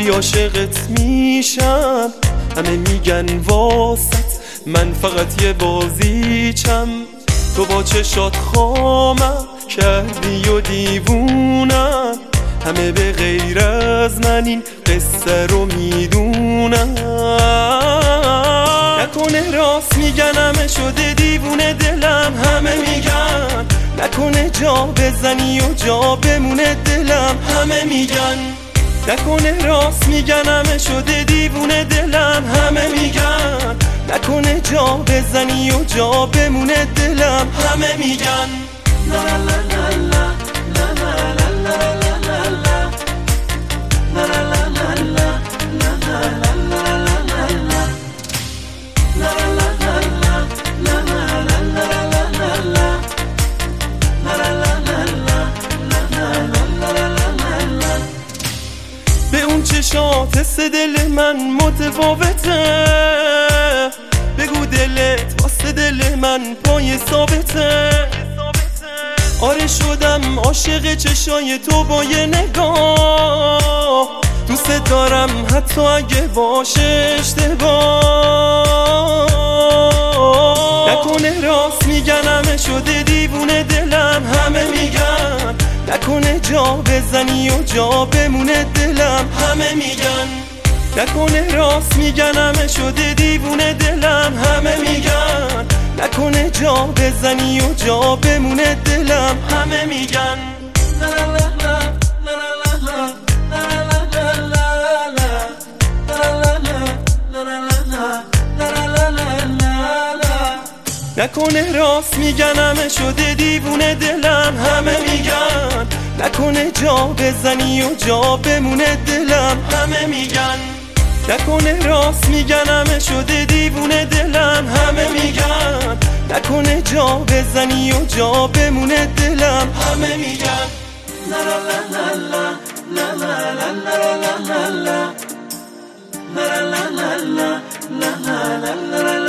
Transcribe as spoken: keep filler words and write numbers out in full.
گفتی عاشقت میشم، همه میگن واسط من فقط یه بازیچم. تو با چشات خامم کردی و دیوونم، همه به غیر از من این قصه رو میدونم. نکنه راست میگن همه شده دیوونه دلم، همه میگن نکنه جا بزنی و جا بمونه دلم، همه میگن نکنه راست میگن همه شده دیوونه دلم، همه میگن نکنه جا بزنی و جا بمونه دلم، همه میگن لا لا لا لا لا لا لا لا لا به اون چشات سه دل من متفاوته، بگو دلت واسه دل من پای ثابته. آره شدم عاشق چشای تو با یه نگاه، دوست دارم حتی اگه باشه اشتباه. نکنه راست میگن همه شده دیوونه دلم، همه میگن نکنه جا بزنی و جا بمونه دلم، همه میگن نکنه راست میگن همه شده دیوونه دلم، همه میگن نکنه جا بزنی و جا بمونه دلم، همه میگن لا لا لا لا لا نکنه راست میگن همه شده دیوونه دلم، همه میگن نکنه جا بزنی و جا بمونه دلم، همه میگن نکنه راست میگن همه شده دیوونه دلم، همه میگن نکنه جا بزنی و جا بمونه دلم، همه میگن لا لا لا لا لا لا لا لا لا لا لا لا لا لا لا لا لا لا